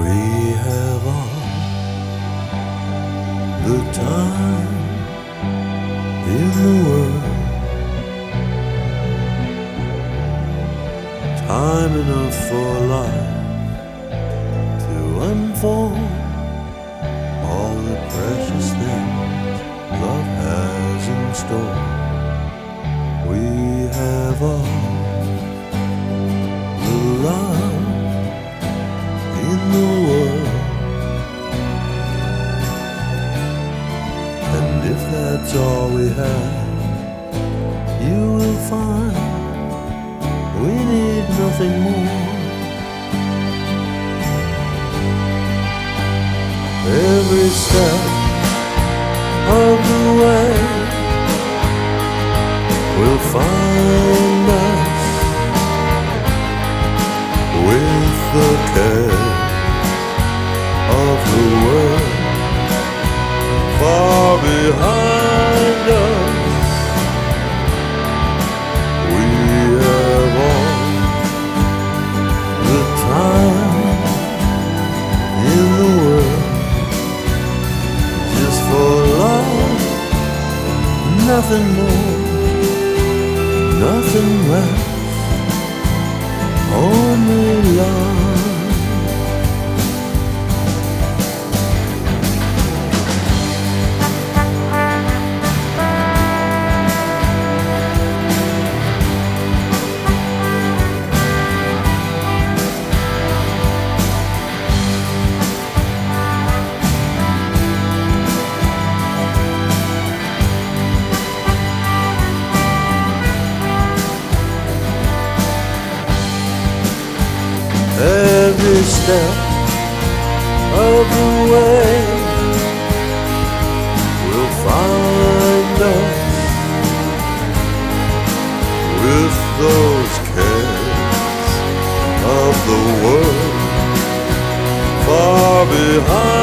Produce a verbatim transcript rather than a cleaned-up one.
We have all the time in the world, time enough for life to unfold all the precious things love has in store. We have all the love in the world, and if that's all we have, you will find we need nothing more. Every step of the way will find us with the care of the world far behind us. We have all the time in the world, just for love, nothing more, nothing less, only love. Every step of the way will find us with those cares of the world far behind.